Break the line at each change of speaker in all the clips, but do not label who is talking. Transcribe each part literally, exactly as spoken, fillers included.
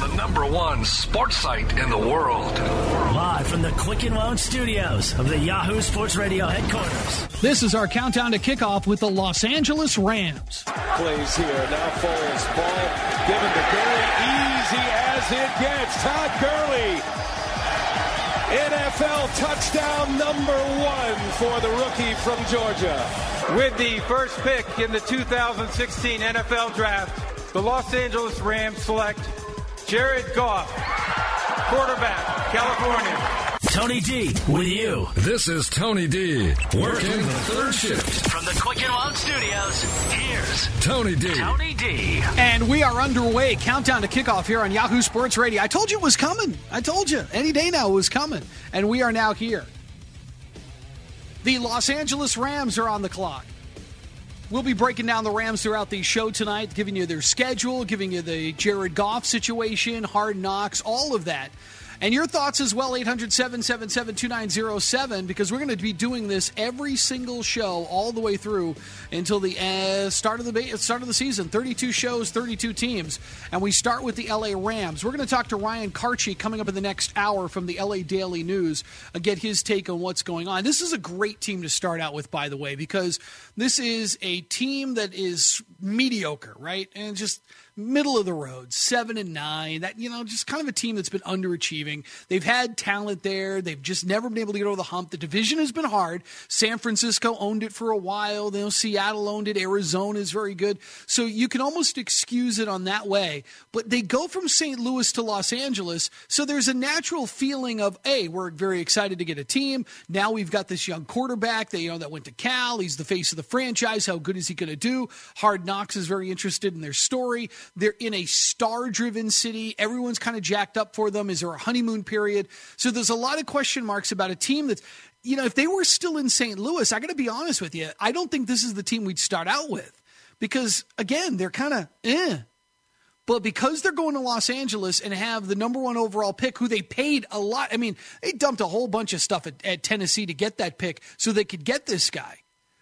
the number one sports site in the world.
Live from the Quicken Loan Studios of the Yahoo Sports Radio headquarters.
This is our countdown to kickoff with the Los Angeles Rams.
Plays here. Now Foles. Ball given to Gurley. Easy as it gets. Todd Gurley. N F L touchdown number one for the rookie from Georgia.
With the first pick in the two thousand sixteen N F L Draft, the Los Angeles Rams select Jared Goff, quarterback, California.
Tony D with you.
This is Tony D, working the third shift.
From the Quicken Loan Studios, here's
Tony D.
Tony D.
And we are underway. Countdown to kickoff here on Yahoo Sports Radio. I told you it was coming. I told you. Any day now it was coming. And we are now here. The Los Angeles Rams are on the clock. We'll be breaking down the Rams throughout the show tonight, giving you their schedule, giving you the Jared Goff situation, Hard Knocks, all of that. And your thoughts as well, eight hundred, seven seven seven, two nine zero seven, because we're going to be doing this every single show all the way through until the uh, start of the start of the season. thirty-two shows, thirty-two teams, and we start with the L A Rams. We're going to talk to Ryan Karchi coming up in the next hour from the L A Daily News and get his take on what's going on. This is a great team to start out with, by the way, because this is a team that is mediocre, right? And just middle of the road, seven and nine. That, you know, just kind of a team that's been underachieving. They've had talent there. They've just never been able to get over the hump. The division has been hard. San Francisco owned it for a while. You know, Seattle owned it. Arizona is very good. So you can almost excuse it on that way. But they go from Saint Louis to Los Angeles. So there's a natural feeling of, hey, we're very excited to get a team. Now we've got this young quarterback that, you know, that went to Cal. He's the face of the franchise. How good is he going to do? Hard Knocks is very interested in their story. They're in a star-driven city. Everyone's kind of jacked up for them. Is there a honeymoon period? So there's a lot of question marks about a team that's, you know, if they were still in Saint Louis, I got to be honest with you, I don't think this is the team we'd start out with. Because, again, they're kind of eh. But because they're going to Los Angeles and have the number one overall pick, who they paid a lot. I mean, they dumped a whole bunch of stuff at, at Tennessee to get that pick so they could get this guy.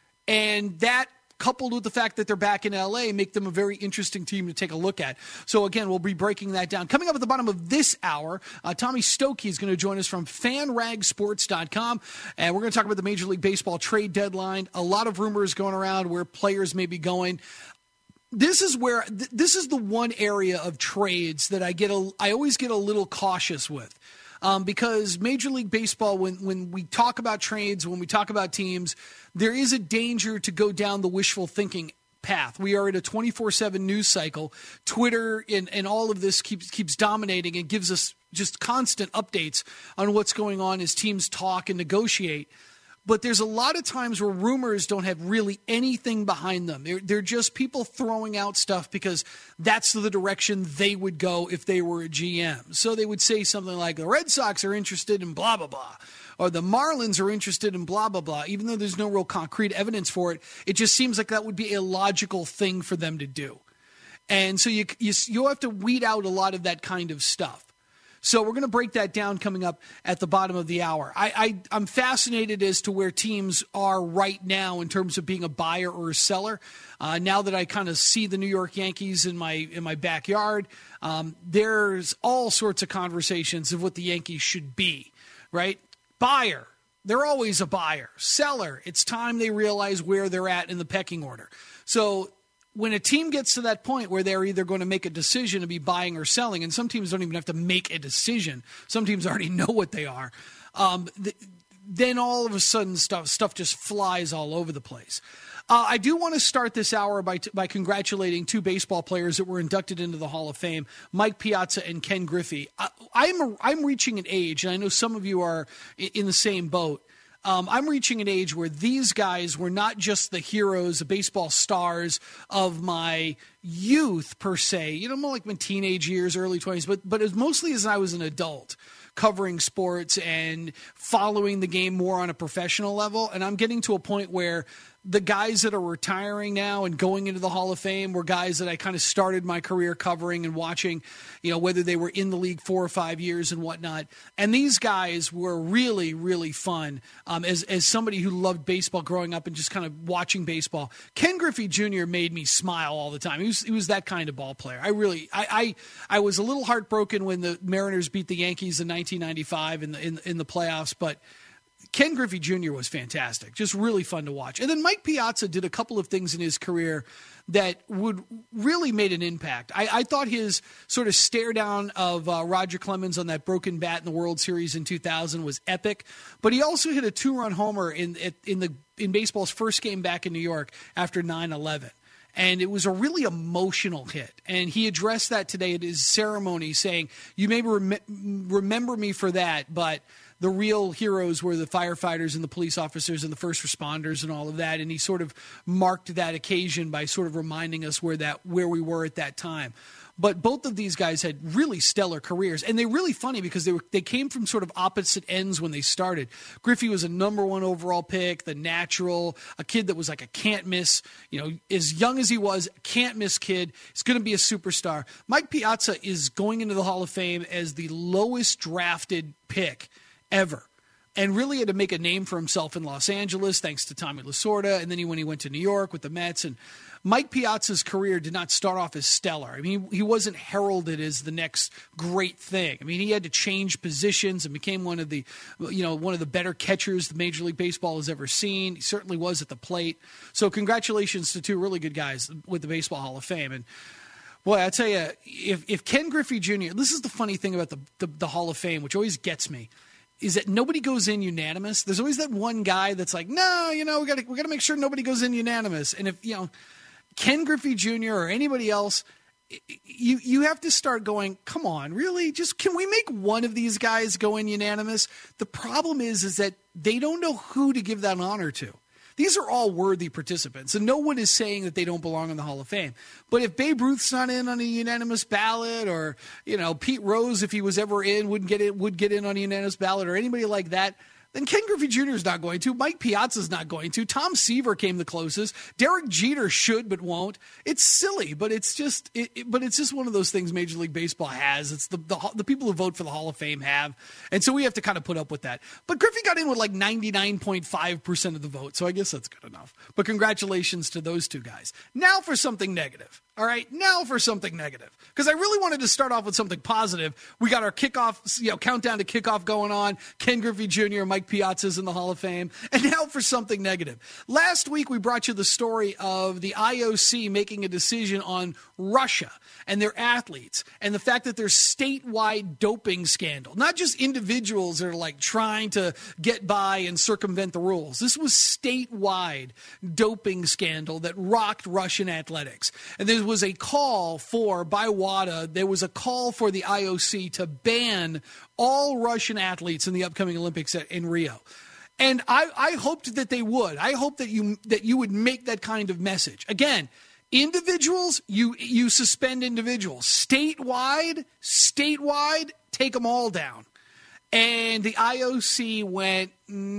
And that, coupled with the fact that they're back in L A, make them a very interesting team to take a look at. So, again, we'll be breaking that down. Coming up at the bottom of this hour, uh, Tommy Stokey is going to join us from fan rag sports dot com, and we're going to talk about the Major League Baseball trade deadline. A lot of rumors going around where players may be going. This is where th- this is the one area of trades that I get a, I always get a little cautious with. Um, because Major League Baseball, when, when we talk about trades, when we talk about teams, there is a danger to go down the wishful thinking path. We are in a twenty-four seven news cycle. Twitter and, and all of this keeps keeps dominating and gives us just constant updates on what's going on as teams talk and negotiate. But there's a lot of times where rumors don't have really anything behind them. They're, they're just people throwing out stuff because that's the direction they would go if they were a G M. So they would say something like, the Red Sox are interested in blah, blah, blah. Or the Marlins are interested in blah, blah, blah. Even though there's no real concrete evidence for it, it just seems like that would be a logical thing for them to do. And so you, you, you'll have to weed out a lot of that kind of stuff. So we're going to break that down coming up at the bottom of the hour. I, I, I'm fascinated as to where teams are right now in terms of being a buyer or a seller. Uh, now that I kind of see the New York Yankees in my in my backyard, um, there's all sorts of conversations of what the Yankees should be, right? Buyer, they're always a buyer. Seller, it's time they realize where they're at in the pecking order. So when a team gets to that point where they're either going to make a decision to be buying or selling, and some teams don't even have to make a decision, some teams already know what they are, um, th- then all of a sudden stuff stuff just flies all over the place. Uh, I do want to start this hour by t- by congratulating two baseball players that were inducted into the Hall of Fame, Mike Piazza and Ken Griffey. I, I'm a, I'm reaching an age, and I know some of you are in the same boat. Um, I'm reaching an age where these guys were not just the heroes, the baseball stars of my youth, per se. You know, more like my teenage years, early twenties, but but it was mostly as I was an adult, covering sports and following the game more on a professional level. And I'm getting to a point where the guys that are retiring now and going into the Hall of Fame were guys that I kind of started my career covering and watching, you know, whether they were in the league four or five years and whatnot. And these guys were really, really fun um, as, as somebody who loved baseball growing up and just kind of watching baseball. Ken Griffey Junior made me smile all the time. He was was he was that kind of ball player. I really I I, I was a little heartbroken when the Mariners beat the Yankees in nineteen ninety-five in the in, in the playoffs, but Ken Griffey Junior was fantastic, just really fun to watch. And then Mike Piazza did a couple of things in his career that would really made an impact. I, I thought his sort of stare down of uh, Roger Clemens on that broken bat in the World Series in two thousand was epic. But he also hit a two-run homer in in the in baseball's first game back in New York after nine eleven. And it was a really emotional hit. And he addressed that today at his ceremony, saying, you may rem- remember me for that, but the real heroes were the firefighters and the police officers and the first responders and all of that. And he sort of marked that occasion by sort of reminding us where that where we were at that time. But both of these guys had really stellar careers. And they're really funny because they were they came from sort of opposite ends when they started. Griffey was a number one overall pick, the natural, a kid that was like a can't-miss, you know, as young as he was, can't-miss kid. He's going to be a superstar. Mike Piazza is going into the Hall of Fame as the lowest drafted pick ever. And really had to make a name for himself in Los Angeles, thanks to Tommy Lasorda. And then he, when he went to New York with the Mets. And Mike Piazza's career did not start off as stellar. I mean, he, he wasn't heralded as the next great thing. I mean, he had to change positions and became one of the, you know, one of the better catchers the Major League Baseball has ever seen. He certainly was at the plate. So congratulations to two really good guys with the Baseball Hall of Fame. And boy, I tell you, if, if Ken Griffey Junior, this is the funny thing about the, the, the Hall of Fame, which always gets me, is that nobody goes in unanimous. There's always that one guy that's like, no, you know, we got to we got to make sure nobody goes in unanimous. And if, you know, Ken Griffey Junior or anybody else, you you have to start going, come on, really? Just can we make one of these guys go in unanimous? The problem is, is that they don't know who to give that honor to. These are all worthy participants, and no one is saying that they don't belong in the Hall of Fame. But if Babe Ruth's not in on a unanimous ballot, or, you know, Pete Rose, if he was ever in, wouldn't get it, would get in on a unanimous ballot, or anybody like that, then Ken Griffey Junior is not going to. Mike Piazza's not going to. Tom Seaver came the closest. Derek Jeter should but won't. It's silly, but it's just it, it, but it's just one of those things Major League Baseball has. It's the, the the people who vote for the Hall of Fame have. And so we have to kind of put up with that. But Griffey got in with like ninety-nine point five percent of the vote, so I guess that's good enough. But congratulations to those two guys. Now for something negative. All right, now for something negative. Because I really wanted to start off with something positive. We got our kickoff, you know, countdown to kickoff going on. Ken Griffey Junior, Mike Piazza's in the Hall of Fame. And now for something negative. Last week, we brought you the story of the I O C making a decision on Russia and their athletes and the fact that there's statewide doping scandal. Not just individuals that are like trying to get by and circumvent the rules. This was statewide doping scandal that rocked Russian athletics. And there was a call for, by WADA, there was a call for the I O C to ban all Russian athletes in the upcoming Olympics at, in Rio. And I, I hoped that they would. I hope that you that you would make that kind of message. Again, individuals, you you suspend individuals. Statewide, statewide, take them all down. And the I O C went,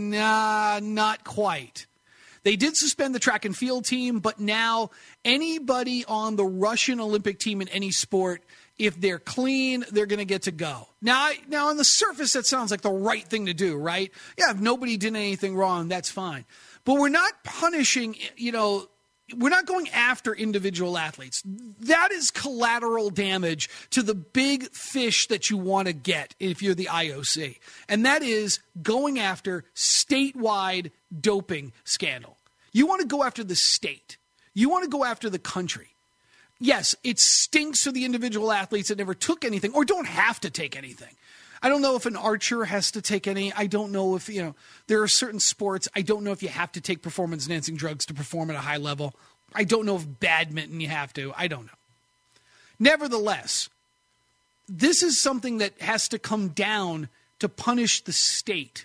nah, not quite. They did suspend the track and field team, but now anybody on the Russian Olympic team in any sport, if they're clean, they're going to get to go. Now, now on the surface, that sounds like the right thing to do, right? Yeah, if nobody did anything wrong, that's fine. But we're not punishing, you know, we're not going after individual athletes. That is collateral damage to the big fish that you want to get if you're the I O C. And that is going after statewide doping scandal. You want to go after the state. You want to go after the country. Yes, it stinks for the individual athletes that never took anything or don't have to take anything. I don't know if an archer has to take any. I don't know if, you know, there are certain sports. I don't know if you have to take performance-enhancing drugs to perform at a high level. I don't know if badminton you have to. I don't know. Nevertheless, this is something that has to come down to punish the state.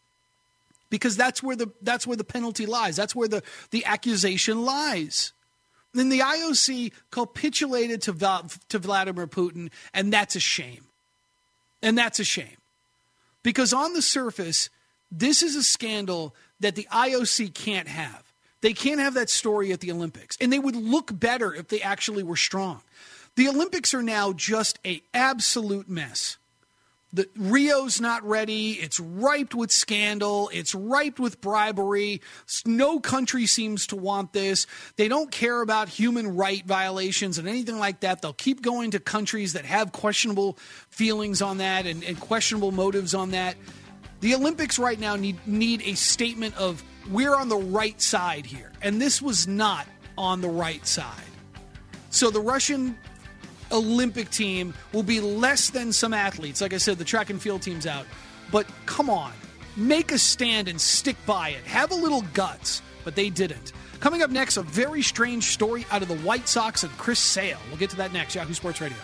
Because that's where the that's where the penalty lies. That's where the, the accusation lies. Then the I O C capitulated to, to Vladimir Putin, and that's a shame. And that's a shame. Because on the surface, this is a scandal that the I O C can't have. They can't have that story at the Olympics. And they would look better if they actually were strong. The Olympics are now just an absolute mess. The Rio's not ready. It's ripe with scandal. It's ripe with bribery. No country seems to want this. They don't care about human right violations and anything like that. They'll keep going to countries that have questionable feelings on that and, and questionable motives on that. The Olympics right now need need a statement of we're on the right side here. And this was not on the right side. So the Russian Olympic team will be less than some athletes. Like I said, the track and field team's out. But come on, make a stand and stick by it. Have a little guts, but they didn't. Coming up next, a very strange story out of the White Sox and Chris Sale. We'll get to that next. Yahoo Sports Radio.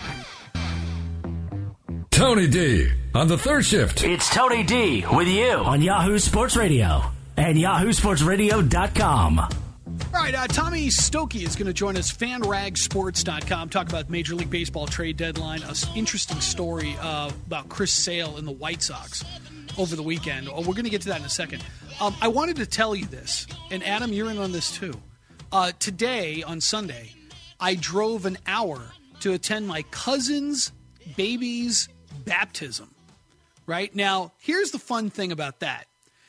Tony D on the third shift.
It's Tony D with you on Yahoo Sports Radio and yahoo sports radio dot com.
All right, uh, Tommy Stokey is going to join us, fan rag sports dot com, talk about Major League Baseball trade deadline, an interesting story uh, about Chris Sale and the White Sox over the weekend. Oh, we're going to get to that in a second. Um, I wanted to tell you this, and Adam, you're in on this too. Uh, today, on Sunday, I drove an hour to attend my cousin's baby's baptism. Right? Now, here's the fun thing about that.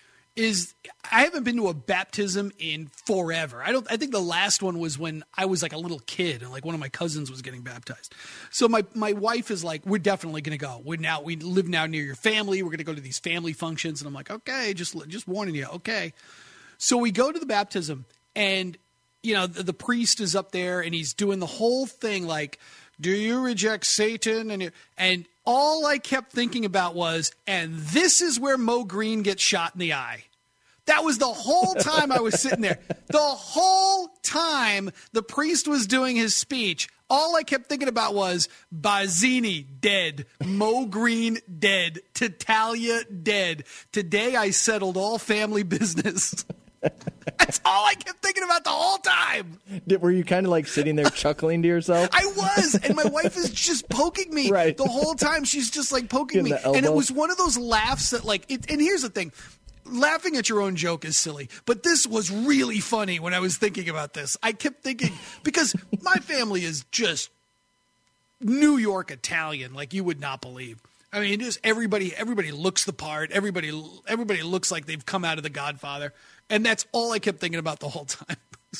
Is I haven't been to a baptism in forever. I don't. I think the last one was when I was like a little kid and like one of my cousins was getting baptized. So my, my wife is like, we're definitely going to go. We're now we live now near your family. We're going to go to these family functions. And I'm like, okay, just just warning you, okay. So we go to the baptism, and you know the, the priest is up there and he's doing the whole thing like, do you reject Satan? And you, and all I kept thinking about was, and this is where Mo Green gets shot in the eye. That was the whole time I was sitting there. The whole time the priest was doing his speech, all I kept thinking about was Bazzini dead, Mo Green dead, Tattaglia dead. Today I settled all family business. That's all I kept thinking about the whole time.
Did, were you kind of like sitting there chuckling to yourself?
I was, and my wife is just poking me
right.
the whole time. She's just like poking
Getting
me. And it was one of those laughs that like, it, and here's the thing. Laughing at your own joke is silly, but this was really funny when I was thinking about this. I kept thinking, because my family is just New York Italian, like you would not believe. I mean, just everybody, everybody looks the part. Everybody, everybody looks like they've come out of The Godfather. And that's all I kept thinking about the whole time.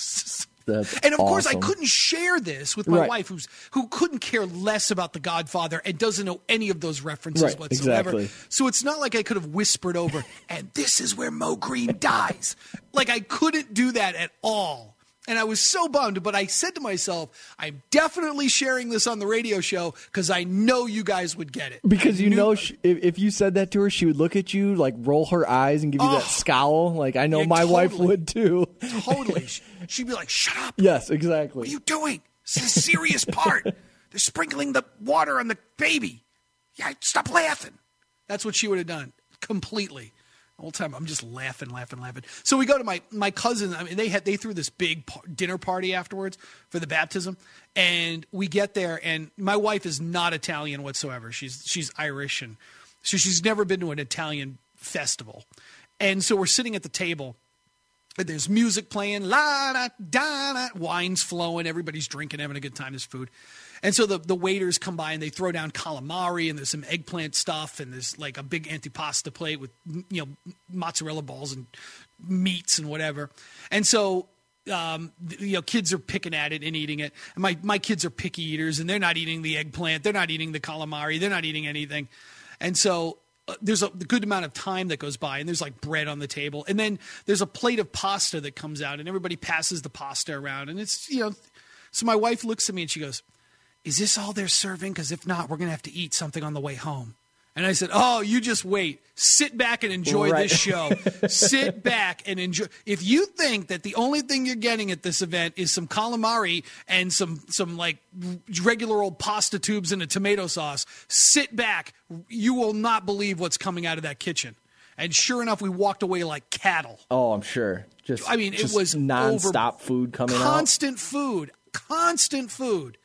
That's
and of
awesome.
course, I couldn't share this with my
right.
wife, who's who couldn't care less about The Godfather and doesn't know any of those references
right,
whatsoever.
Exactly.
So it's not like I could have whispered over, and this is where Mo Green dies. Like I couldn't do that at all. And I was so bummed, but I said to myself, I'm definitely sharing this on the radio show because I know you guys would get it.
Because you
New-
know, she, if, if you said that to her, she would look at you, like roll her eyes and give you
oh,
that scowl. Like I know
yeah,
my
totally,
wife would too.
Totally. She'd be like, shut up.
Yes, exactly.
What are you doing? This is a serious part. They're sprinkling the water on the baby. Yeah, stop laughing. That's what she would have done completely. The whole time I'm just laughing, laughing, laughing. So we go to my my cousin. I mean, they had they threw this big par- dinner party afterwards for the baptism, and we get there, and my wife is not Italian whatsoever. She's she's Irish, and so she's never been to an Italian festival. And so we're sitting at the table, and there's music playing, la da da da, wine's flowing, everybody's drinking, having a good time. There's food. And so the, the waiters come by and they throw down calamari and there's some eggplant stuff and there's like a big antipasta plate with, you know, mozzarella balls and meats and whatever. And so, um, you know, kids are picking at it and eating it. And my, my kids are picky eaters and they're not eating the eggplant. They're not eating the calamari. They're not eating anything. And so uh, there's a good amount of time that goes by and there's like bread on the table. And then there's a plate of pasta that comes out and everybody passes the pasta around. And it's, you know, so my wife looks at me and she goes, is this all they're serving? Because if not, we're going to have to eat something on the way home. And I said, oh, you just wait. Sit back and enjoy
right.
this show. Sit back and enjoy. If you think that the only thing you're getting at this event is some calamari and some, some like regular old pasta tubes and a tomato sauce, sit back. You will not believe what's coming out of that kitchen. And sure enough, we walked away like cattle.
Oh, I'm sure. Just
I mean,
just
it was
nonstop
over,
food coming
constant
out.
food, constant food.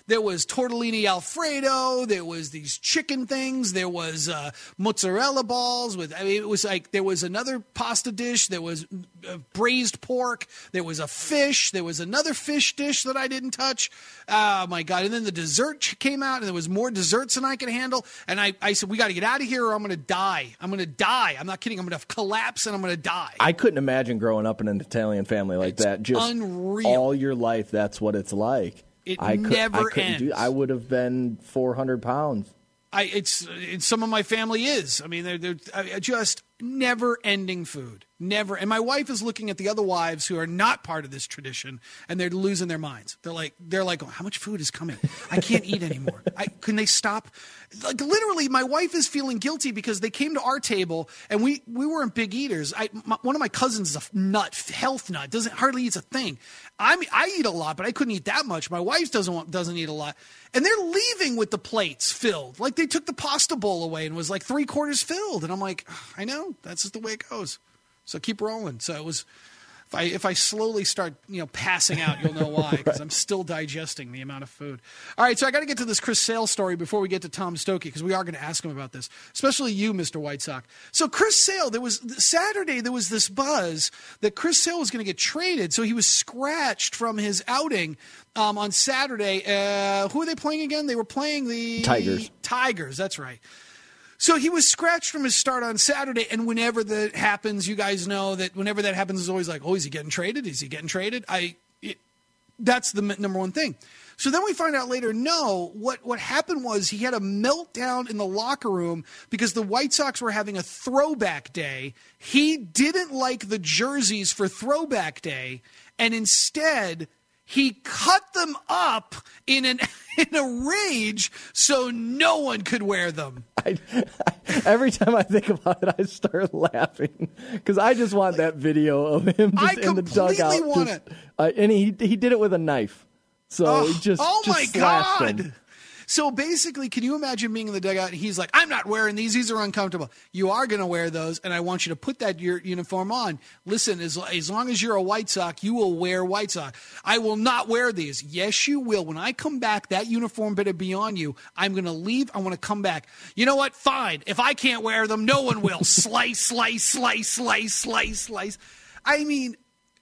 There was tortellini Alfredo. There was these chicken things. There was uh, mozzarella balls with. I mean, it was like there was another pasta dish. There was uh, braised pork. There was a fish. There was another fish dish that I didn't touch. Oh my God! And then the dessert came out, and there was more desserts than I could handle. And I, I said, "We got to get out of here, or I'm going to die. I'm going to die. I'm not kidding. I'm going to collapse, and I'm going to die."
I couldn't imagine growing up in an Italian family like
It's
that. Just
unreal.
all your life, that's what it's like.
It
I could,
never
I couldn't
ends.
Do, I would have been four hundred pounds.
I, it's, it's some of my family is. I mean, they're, they're I, just never-ending food. Never. And my wife is looking at the other wives who are not part of this tradition, and they're losing their minds. They're like, they're like, oh, how much food is coming? I can't eat anymore. I, can they stop? Like, literally, my wife is feeling guilty because they came to our table, and we, we weren't big eaters. I, my, one of my cousins is a nut, health nut, doesn't hardly eats a thing. I mean, I eat a lot, but I couldn't eat that much. My wife doesn't want, doesn't eat a lot. And they're leaving with the plates filled. Like, they took the pasta bowl away and was like three quarters filled. And I'm like, I know, that's just the way it goes. So keep rolling. So it was, if I if I slowly start, you know, passing out, you'll know why, because right. I'm still digesting the amount of food. All right, so I got to get to this Chris Sale story before we get to Tom Stokey, because we are going to ask him about this, especially you, Mister White Sox. So Chris Sale, there was Saturday, there was this buzz that Chris Sale was going to get traded, so he was scratched from his outing um, on Saturday. Uh, who are they playing again? They were playing the
Tigers.
Tigers, that's right. So he was scratched from his start on Saturday, and whenever that happens, you guys know that whenever that happens, it's always like, oh, is he getting traded? Is he getting traded? I, it, that's the number one thing. So then we find out later, no, what, what happened was he had a meltdown in the locker room because the White Sox were having a throwback day. He didn't like the jerseys for throwback day, and instead he cut them up in an in a rage so no one could wear them.
I, I, every time I think about it, I start laughing because I just want that video of him just
I
in the dugout.
Want
just,
it.
Uh, and he he did it with a knife. So
oh,
he just
oh
just
my
slashed
God.
him.
So basically, can you imagine being in the dugout and he's like, I'm not wearing these. These are uncomfortable. You are going to wear those, and I want you to put that your uniform on. Listen, as, as long as you're a White Sox, you will wear White Sox. I will not wear these. Yes, you will. When I come back, that uniform better be on you. I'm going to leave. I want to come back. You know what? Fine. If I can't wear them, no one will. Slice, slice, slice, slice, slice, slice. I mean,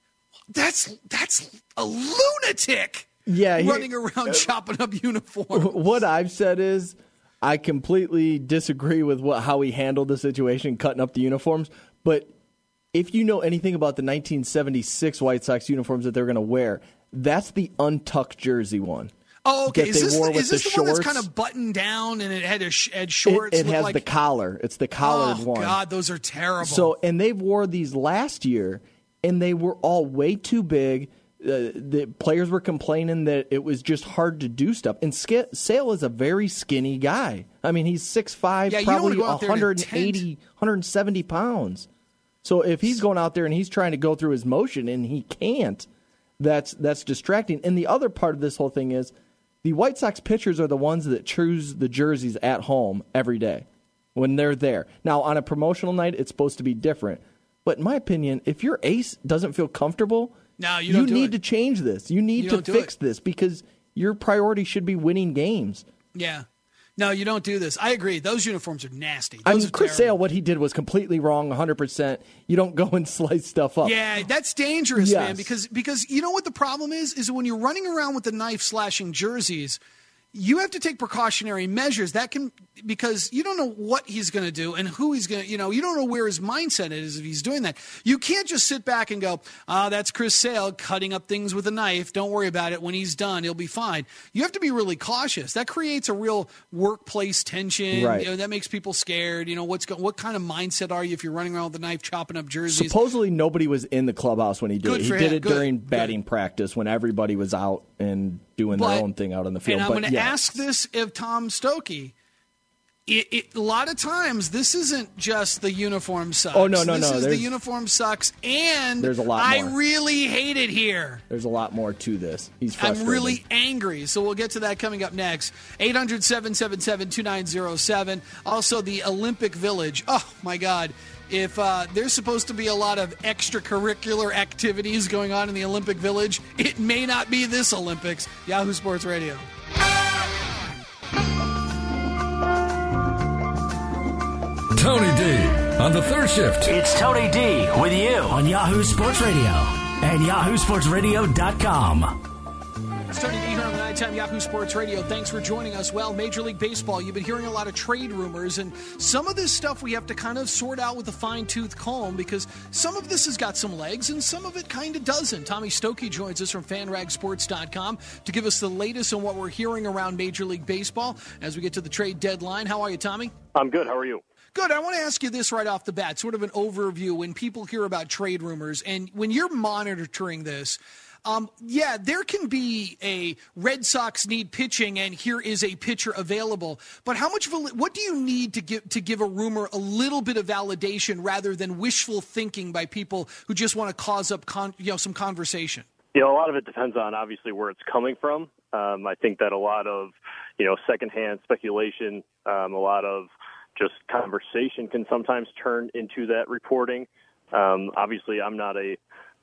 that's that's a lunatic.
Yeah, he,
running around uh, chopping up uniforms.
What I've said is I completely disagree with what, how he handled the situation, cutting up the uniforms. But if you know anything about the nineteen seventy-six White Sox uniforms that they're going to wear, that's the untucked jersey one.
Oh, okay. Is this, the, is this
the,
the one that's kind of buttoned down and it had, a sh- had shorts?
It, it has
like...
the collar. It's the collared
oh,
one.
Oh, God, those are terrible.
So, and they wore these last year, and they were all way too big. Uh, the players were complaining that it was just hard to do stuff. And Sk- Sale is a very skinny guy. I mean, he's six five,
yeah,
probably one eighty, one seventy pounds. So if he's going out there and he's trying to go through his motion and he can't, that's that's distracting. And the other part of this whole thing is the White Sox pitchers are the ones that choose the jerseys at home every day when they're there. Now, on a promotional night, it's supposed to be different. But in my opinion, if your ace doesn't feel comfortable,
No, you, don't
you
do
need
it.
to change this. You need
you
to fix this because your priority should be winning games.
Yeah. No, you don't do this. I agree. Those uniforms are nasty. Those
I mean,
are
Chris
terrible.
Sale, what he did was completely wrong, one hundred percent. You don't go and slice stuff up.
Yeah, that's dangerous,
yes.
man, because because you know what the problem is? Is when you're running around with the knife slashing jerseys, you have to take precautionary measures. That can because you don't know what he's going to do and who he's going to, you know, you don't know where his mindset is if he's doing that. You can't just sit back and go, ah, oh, that's Chris Sale cutting up things with a knife. Don't worry about it. When he's done, he'll be fine. You have to be really cautious. That creates a real workplace tension.
Right.
You know, that makes people scared. You know, what's go- what kind of mindset are you if you're running around with a knife chopping up jerseys?
Supposedly nobody was in the clubhouse when he did
Good
it. He
for
did
him.
it
Good.
during batting
Good.
practice when everybody was out and doing
But-
their own thing out on the field.
And I'm
But
going to
yes.
ask this of Tom Stokey. It, it, a lot of times, this isn't just the uniform sucks.
Oh, no, no,
this
no.
is
There's-
the uniform sucks, and
There's a lot
I
more.
really hate it here.
There's a lot more to this. He's frustrated.
I'm really angry. So we'll get to that coming up next. eight hundred, seven seven seven, two nine zero seven. Also, the Olympic Village. Oh, my God. If uh, there's supposed to be a lot of extracurricular activities going on in the Olympic Village, it may not be this Olympics. Yahoo Sports Radio.
Tony D on the third shift.
It's Tony D with you on Yahoo Sports Radio and yahoo sports radio dot com.
It's Tony D here on the Nighttime Yahoo Sports Radio. Thanks for joining us. Well, Major League Baseball, you've been hearing a lot of trade rumors, and some of this stuff we have to kind of sort out with a fine-tooth comb because some of this has got some legs and some of it kind of doesn't. Tommy Stokey joins us from fan rag sports dot com to give us the latest on what we're hearing around Major League Baseball as we get to the trade deadline. How are you, Tommy?
I'm good. How are you?
Good. I want to ask you this right off the bat, sort of an overview when people hear about trade rumors, and when you're monitoring this, Um, yeah, there can be a Red Sox need pitching, and here is a pitcher available. But how much? What do you need to give to give a rumor a little bit of validation rather than wishful thinking by people who just want to cause up, con, you know, some conversation?
You know, a lot of it depends on obviously where it's coming from. Um, I think that a lot of you know secondhand speculation, um, a lot of just conversation can sometimes turn into that reporting. Um, obviously, I'm not a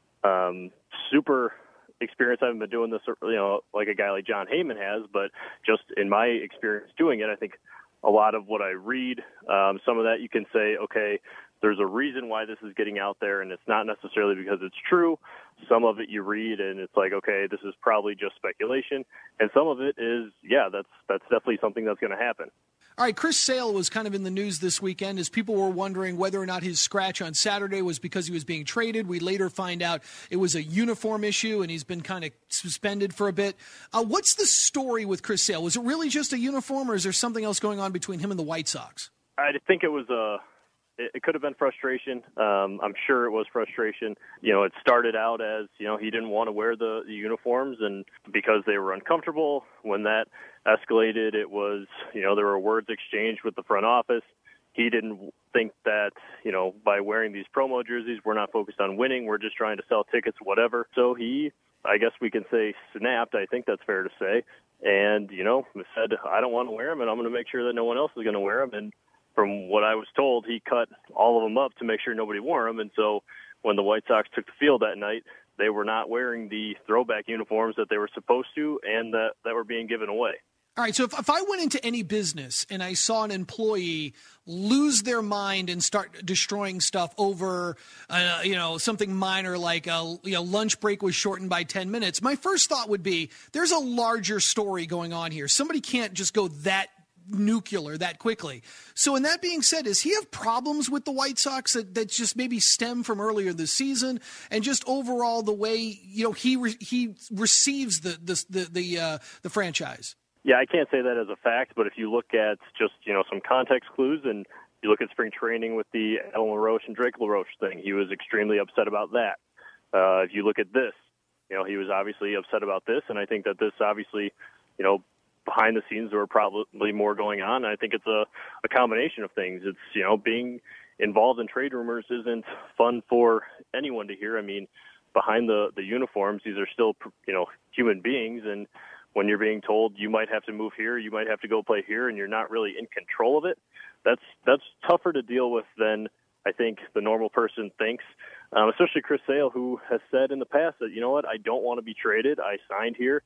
um, super experience. I haven't been doing this, you know, like a guy like Jon Heyman has, but just in my experience doing it, I think a lot of what I read, um, some of that you can say, okay, there's a reason why this is getting out there, and it's not necessarily because it's true. Some of it you read, and it's like, okay, this is probably just speculation, and some of it is, yeah, that's that's definitely something that's going to happen.
All right, Chris Sale was kind of in the news this weekend as people were wondering whether or not his scratch on Saturday was because he was being traded. We later find out it was a uniform issue, and he's been kind of suspended for a bit. Uh, what's the story with Chris Sale? Was it really just a uniform, or is there something else going on between him and the White Sox?
I think it was a it, it could have been frustration. Um, I'm sure it was frustration. You know, it started out as, you know, he didn't want to wear the, the uniforms, and because they were uncomfortable. When that escalated, it was, you know, there were words exchanged with the front office. He didn't think that, you know, by wearing these promo jerseys, we're not focused on winning. We're just trying to sell tickets, whatever. So he, I guess we can say, snapped. I think that's fair to say. And, you know, said, I don't want to wear them, and I'm going to make sure that no one else is going to wear them. And from what I was told, he cut all of them up to make sure nobody wore them. And so when the White Sox took the field that night, they were not wearing the throwback uniforms that they were supposed to and that, that were being given away.
All right, so if, if I went into any business and I saw an employee lose their mind and start destroying stuff over, uh, you know, something minor like a you know, lunch break was shortened by ten minutes, my first thought would be there's a larger story going on here. Somebody can't just go that nuclear that quickly. So in that being said, does he have problems with the White Sox that, that just maybe stem from earlier this season and just overall the way, you know, he re- he receives the the the the, uh, the franchise?
Yeah, I can't say that as a fact, but if you look at just, you know, some context clues and you look at spring training with the Alan LaRoche and Drake LaRoche thing, he was extremely upset about that. Uh, if you look at this, you know, he was obviously upset about this, and I think that this obviously, you know, behind the scenes there were probably more going on. And I think it's a, a combination of things. It's, you know, being involved in trade rumors isn't fun for anyone to hear. I mean, behind the, the uniforms, these are still, you know, human beings, and when you're being told you might have to move here, you might have to go play here, and you're not really in control of it, that's that's tougher to deal with than I think the normal person thinks, um, especially Chris Sale, who has said in the past that, you know what, I don't want to be traded. I signed here.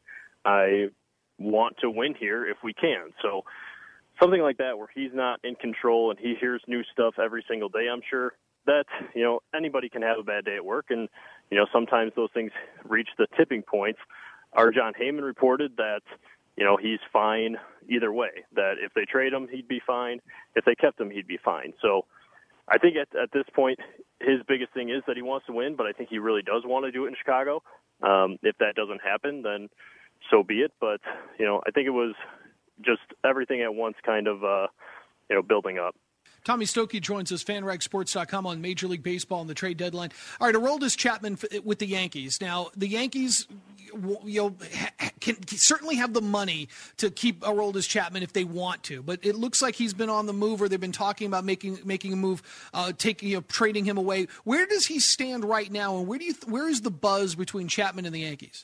I want to win here if we can. So something like that where he's not in control and he hears new stuff every single day, I'm sure that, you know, anybody can have a bad day at work, and, you know, sometimes those things reach the tipping points. Our Jon Heyman reported that, you know, he's fine either way, that if they trade him, he'd be fine. If they kept him, he'd be fine. So I think at, at this point, his biggest thing is that he wants to win, but I think he really does want to do it in Chicago. Um, if that doesn't happen, then so be it. But, you know, I think it was just everything at once kind of, uh, you know, building up.
Tommy Stokey joins us, fan rag sports dot com, on Major League Baseball and the trade deadline. All right, Aroldis Chapman with the Yankees. Now, the Yankees, you know, can certainly have the money to keep Aroldis Chapman if they want to, but it looks like he's been on the move, or they've been talking about making making a move, uh, taking, you know, trading him away. Where does he stand right now, and where do you th- where is the buzz between Chapman and the Yankees?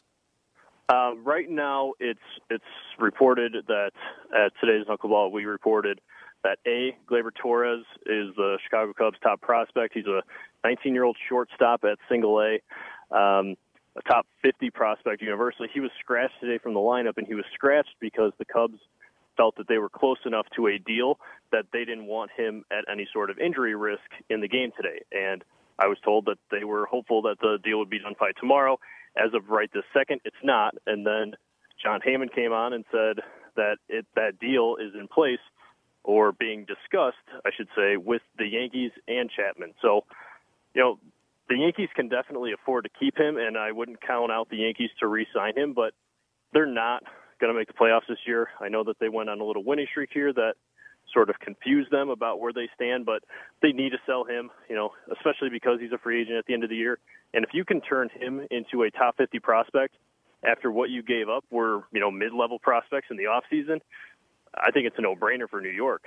Uh, right now, it's it's reported that at today's Knuckleball, we reported that A, Gleyber Torres is the Chicago Cubs' top prospect. He's a nineteen-year-old shortstop at single A, um, a top fifty prospect universally. He was scratched today from the lineup, and he was scratched because the Cubs felt that they were close enough to a deal that they didn't want him at any sort of injury risk in the game today. And I was told that they were hopeful that the deal would be done by tomorrow. As of right this second, it's not. And then Jon Heyman came on and said that it, that deal is in place, or being discussed, I should say, with the Yankees and Chapman. So, you know, the Yankees can definitely afford to keep him, and I wouldn't count out the Yankees to re-sign him, but they're not going to make the playoffs this year. I know that they went on a little winning streak here that sort of confused them about where they stand, but they need to sell him, you know, especially because he's a free agent at the end of the year. And if you can turn him into a top fifty prospect after what you gave up were, you know, mid-level prospects in the offseason, I think it's a no-brainer for New York.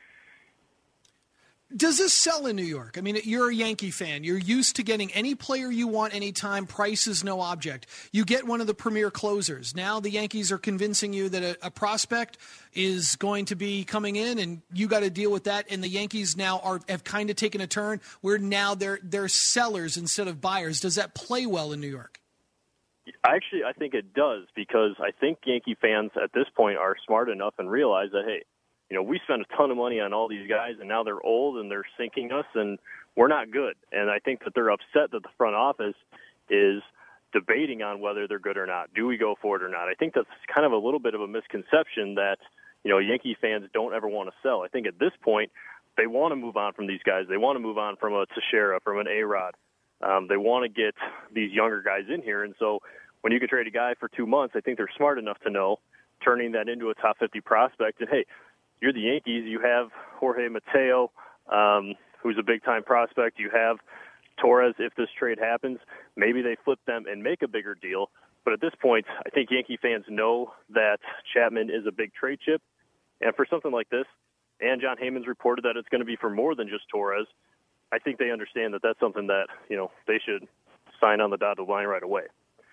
Does this sell in New York? I mean, you're a Yankee fan. You're used to getting any player you want anytime. Price is no object. You get one of the premier closers. Now the Yankees are convincing you that a, a prospect is going to be coming in, and you got to deal with that. And the Yankees now are have kind of taken a turn where now they're they're sellers instead of buyers. Does that play well in New York?
Actually, I think it does, because I think Yankee fans at this point are smart enough and realize that, hey, you know, we spent a ton of money on all these guys, and now they're old and they're sinking us, and we're not good. And I think that they're upset that the front office is debating on whether they're good or not. Do we go for it or not? I think that's kind of a little bit of a misconception that, you know, Yankee fans don't ever want to sell. I think at this point they want to move on from these guys. They want to move on from a Teixeira, from an A-Rod. Um, they want to get these younger guys in here. And so when you can trade a guy for two months, I think they're smart enough to know turning that into a top fifty prospect. And, hey, you're the Yankees. You have Jorge Mateo, um, who's a big-time prospect. You have Torres. If this trade happens, maybe they flip them and make a bigger deal. But at this point, I think Yankee fans know that Chapman is a big trade chip. And for something like this, and Jon Heyman's reported that it's going to be for more than just Torres, I think they understand that that's something that, you know, they should sign on the dotted line right away.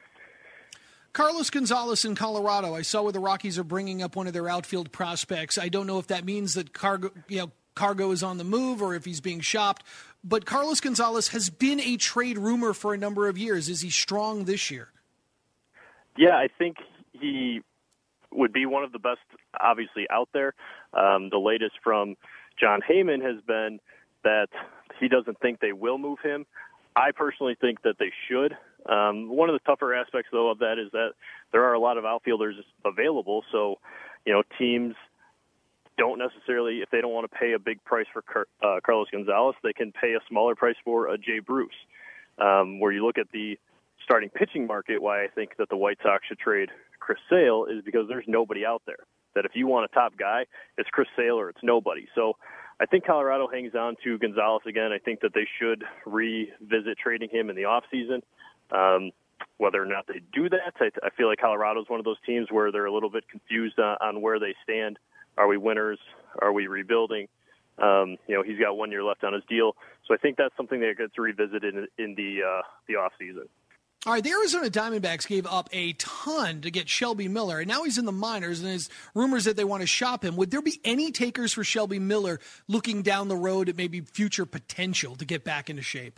Carlos Gonzalez in Colorado. I saw where the Rockies are bringing up one of their outfield prospects. I don't know if that means that Cargo, you know, Cargo is on the move or if he's being shopped. But Carlos Gonzalez has been a trade rumor for a number of years. Is he strong this year?
Yeah, I think he would be one of the best, obviously, out there. Um, the latest from Jon Heyman has been that he doesn't think they will move him. I personally think that they should. Um, one of the tougher aspects, though, of that is that there are a lot of outfielders available. So, you know, teams don't necessarily, if they don't want to pay a big price for Car- uh, Carlos Gonzalez, they can pay a smaller price for a Jay Bruce. Um, where you look at the starting pitching market, why I think that the White Sox should trade Chris Sale is because there's nobody out there. That if you want a top guy, it's Chris Sale or it's nobody. So I think Colorado hangs on to Gonzalez again. I think that they should revisit trading him in the offseason. Um, whether or not they do that, I, I feel like Colorado is one of those teams where they're a little bit confused on, on where they stand. Are we winners? Are we rebuilding? Um, you know, he's got one year left on his deal. So I think that's something that gets revisited in, in the, uh, the offseason.
All right, the Arizona Diamondbacks gave up a ton to get Shelby Miller, and now he's in the minors, and there's rumors that they want to shop him. Would there be any takers for Shelby Miller looking down the road at maybe future potential to get back into shape?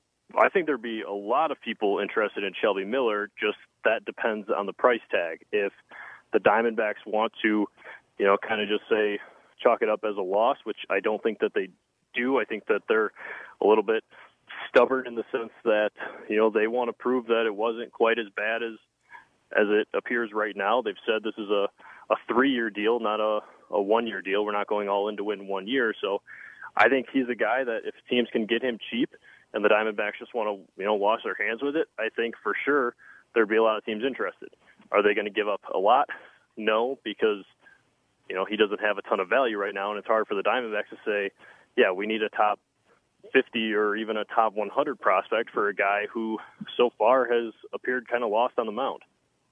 I think there'd be a lot of people interested in Shelby Miller, just that depends on the price tag. If the Diamondbacks want to, you know, kind of just say, chalk it up as a loss, which I don't think that they do. I think that they're a little bit stubborn in the sense that, you know, they want to prove that it wasn't quite as bad as as it appears right now. They've said this is a, a three-year deal, not a, a one-year deal. We're not going all in to win one year. So I think he's a guy that if teams can get him cheap and the Diamondbacks just want to, you know, wash their hands with it, I think for sure there'd be a lot of teams interested. Are they going to give up a lot? No, because, you know, he doesn't have a ton of value right now, and it's hard for the Diamondbacks to say, yeah, we need a top fifty or even a top one hundred prospect for a guy who so far has appeared kind of lost on the mound.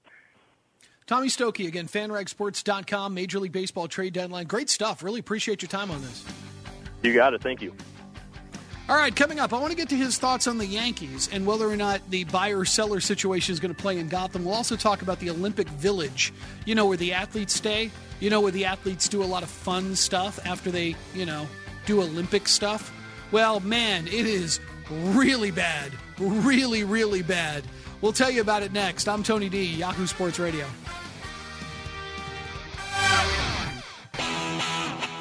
Tommy Stokey, again, fan rag sports dot com, Major League Baseball trade deadline. Great stuff. Really appreciate your time on this.
You got it. Thank you.
All right, coming up, I want to get to his thoughts on the Yankees and whether or not the buyer-seller situation is going to play in Gotham. We'll also talk about the Olympic Village, you know, where the athletes stay, you know, where the athletes do a lot of fun stuff after they, you know, do Olympic stuff. Well, man, it is really bad, really, really bad. We'll tell you about it next. I'm Tony D, Yahoo Sports Radio.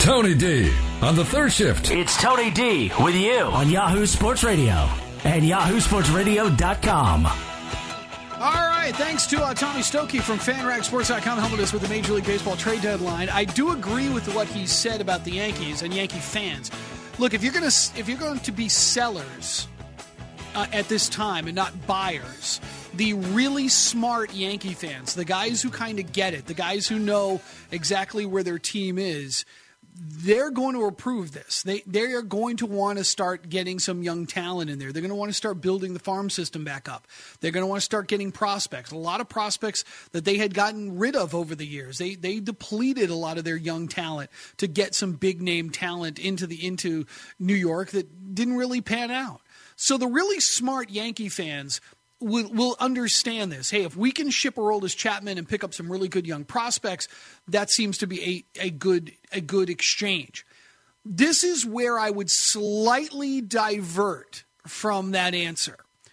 Tony D on the third shift.
It's Tony D with you on Yahoo Sports Radio and yahoo sports radio dot com.
All right, thanks to uh, Tommy Stokey from fan rag sports dot com helping us with the Major League Baseball trade deadline. I do agree with what he said about the Yankees and Yankee fans. Look, if you're going to if you're going to be sellers uh, at this time and not buyers, the really smart Yankee fans, the guys who kind of get it, the guys who know exactly where their team is, they're going to approve this. They they are going to want to start getting some young talent in there. They're going to want to start building the farm system back up. They're going to want to start getting prospects. A lot of prospects that they had gotten rid of over the years. They they depleted a lot of their young talent to get some big name talent into the into New York that didn't really pan out. So the really smart Yankee fans will will understand this. Hey, if we can ship Aroldis Chapman and pick up some really good young prospects, that seems to be a, a good a good exchange. This is where I would slightly divert from that answer.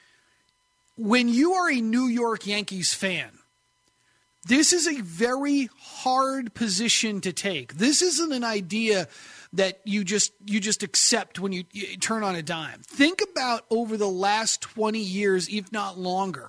When you are a New York Yankees fan, this is a very hard position to take. This isn't an idea that you just you just accept when you, you turn on a dime. Think about over the last twenty years, if not longer,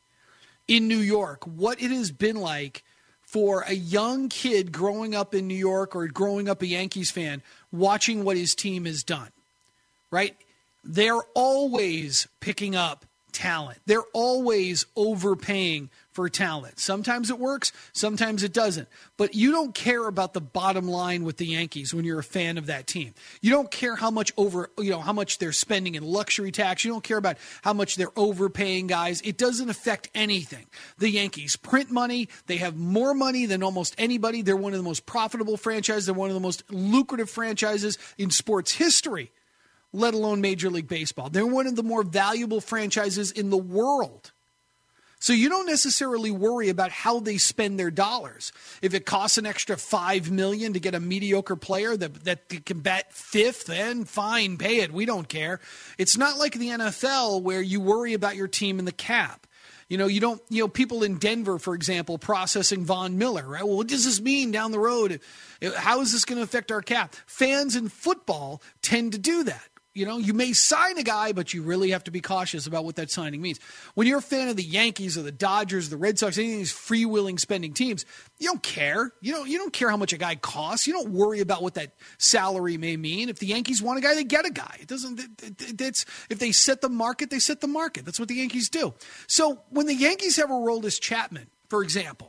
in New York, what it has been like for a young kid growing up in New York or growing up a Yankees fan, watching what his team has done, right? They're always picking up talent. They're always overpaying for talent. Sometimes it works, sometimes it doesn't. But you don't care about the bottom line with the Yankees when you're a fan of that team. You don't care how much over, you know, how much they're spending in luxury tax. You don't care about how much they're overpaying guys. It doesn't affect anything. The Yankees print money. They have more money than almost anybody. They're one of the most profitable franchises. They're one of the most lucrative franchises in sports history, let alone Major League Baseball. They're one of the more valuable franchises in the world. So you don't necessarily worry about how they spend their dollars. If it costs an extra five million dollars to get a mediocre player that, that can bat fifth, then fine, pay it. We don't care. It's not like the N F L where you worry about your team in the cap. You know, you don't, you know, people in Denver, for example, processing Von Miller, right? Well, what does this mean down the road? How is this going to affect our cap? Fans in football tend to do that. You know, you may sign a guy, but you really have to be cautious about what that signing means. When you're a fan of the Yankees or the Dodgers, the Red Sox, any of these freewheeling spending teams, you don't care. You don't, you don't care how much a guy costs. You don't worry about what that salary may mean. If the Yankees want a guy, they get a guy. It doesn't. It, it, it's if they set the market, they set the market. That's what the Yankees do. So when the Yankees have Aroldis Chapman, for example,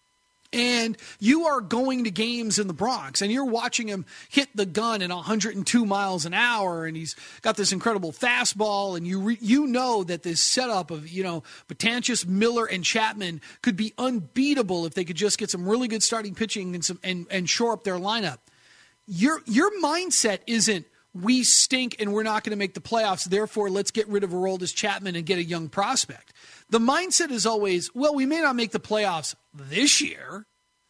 and you are going to games in the Bronx and you're watching him hit the gun at one hundred two miles an hour and he's got this incredible fastball and you re- you know that this setup of, you know, Betances, Miller, and Chapman could be unbeatable if they could just get some really good starting pitching and some and, and shore up their lineup. Your your mindset isn't we stink and we're not going to make the playoffs, therefore let's get rid of Aroldis Chapman and get a young prospect. The mindset is always, well, we may not make the playoffs this year,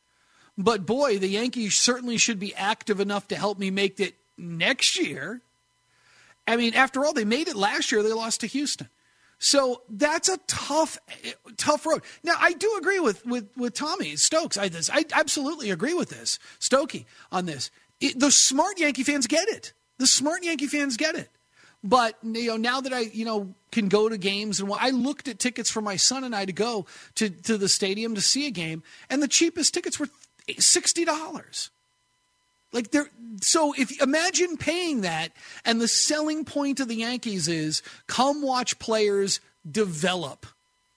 but boy, the Yankees certainly should be active enough to help me make it next year. I mean, after all, they made it last year. They lost to Houston. So that's a tough, tough road. Now, I do agree with, with, with Tommy Stokes. I, this, I absolutely agree with this, Stokey, on this. It, the smart Yankee fans get it. The smart Yankee fans get it. But, you know, now that I, you know, can go to games, and I looked at tickets for my son and I to go to, to the stadium to see a game, and the cheapest tickets were sixty dollars. Like, they're, so if imagine paying that, and the selling point of the Yankees is come watch players develop.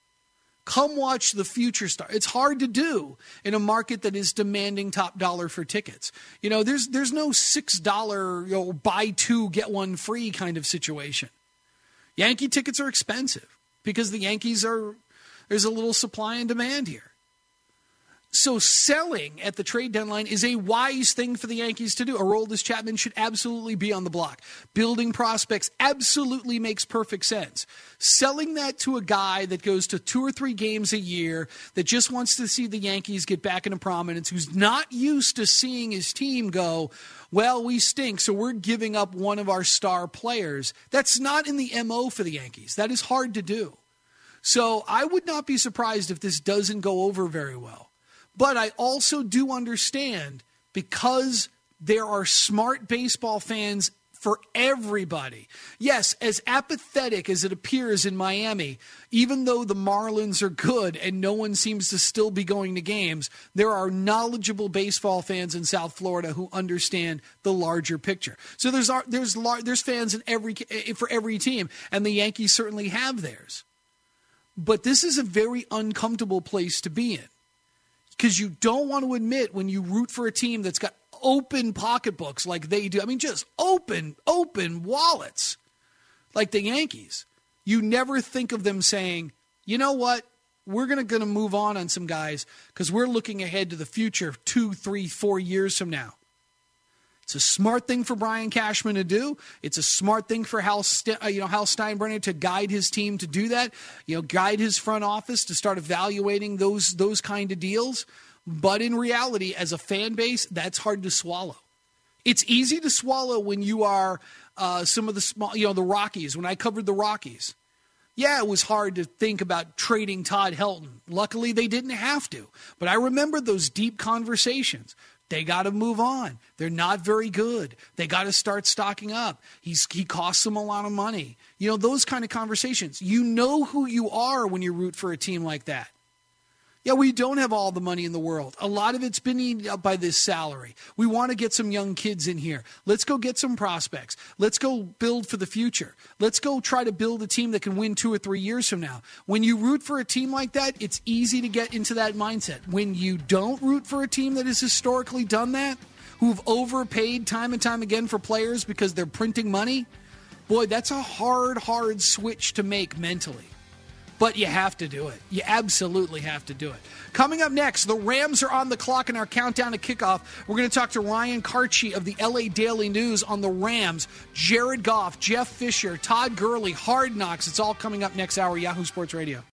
Come watch the future star. It's hard to do in a market that is demanding top dollar for tickets. You know, there's there's no six dollar, you know, buy two, get one free kind of situation. Yankee tickets are expensive because the Yankees are, there's a little supply and demand here. So selling at the trade deadline is a wise thing for the Yankees to do. Aroldis Chapman should absolutely be on the block. Building prospects absolutely makes perfect sense. Selling that to a guy that goes to two or three games a year, that just wants to see the Yankees get back into prominence, who's not used to seeing his team go, well, we stink, so we're giving up one of our star players. That's not in the M O for the Yankees. That is hard to do. So I would not be surprised if this doesn't go over very well. But I also do understand, because there are smart baseball fans for everybody. Yes, as apathetic as it appears in Miami, even though the Marlins are good and no one seems to still be going to games, there are knowledgeable baseball fans in South Florida who understand the larger picture. So there's there's there's fans in every for every team, and the Yankees certainly have theirs. But this is a very uncomfortable place to be in, because you don't want to admit when you root for a team that's got open pocketbooks like they do. I mean, just open, open wallets like the Yankees. You never think of them saying, you know what, we're going to going to move on on some guys because we're looking ahead to the future two, three, four years from now. It's a smart thing for Brian Cashman to do. It's a smart thing for Hal, St- you know, Hal Steinbrenner to guide his team to do that. You know, guide his front office to start evaluating those those kind of deals. But in reality, as a fan base, that's hard to swallow. It's easy to swallow when you are uh, some of the small, you know, the Rockies. When I covered the Rockies, yeah, it was hard to think about trading Todd Helton. Luckily, they didn't have to. But I remember those deep conversations. They got to move on. They're not very good. They got to start stocking up. He's he costs them a lot of money. You know, those kind of conversations. You know who you are when you root for a team like that. Yeah, we don't have all the money in the world. A lot of it's been eaten up by this salary. We want to get some young kids in here. Let's go get some prospects. Let's go build for the future. Let's go try to build a team that can win two or three years from now. When you root for a team like that, it's easy to get into that mindset. When you don't root for a team that has historically done that, who've overpaid time and time again for players because they're printing money, boy, that's a hard, hard switch to make mentally. But you have to do it. You absolutely have to do it. Coming up next, the Rams are on the clock in our countdown to kickoff. We're going to talk to Ryan Karchi of the L A Daily News on the Rams, Jared Goff, Jeff Fisher, Todd Gurley, Hard Knocks. It's all coming up next hour, Yahoo Sports Radio.